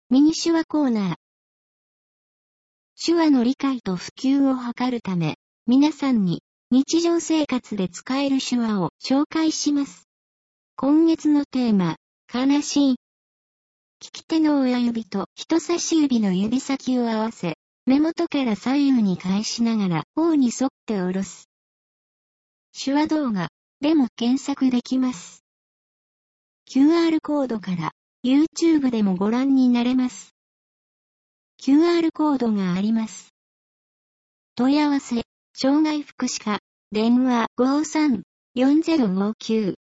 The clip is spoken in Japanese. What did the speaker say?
ミニ手話コーナー。手話の理解と普及を図るため、皆さんに日常生活で使える手話を紹介します。今月のテーマ、悲しい。利き手の親指と人差し指の指先を合わせ、目元から左右に返しながら頬に沿って下ろす。手話動画でも検索できます。QR コードから YouTube でもご覧になれます。QR コードがあります。問い合わせ、障害福祉課、電話 53-4059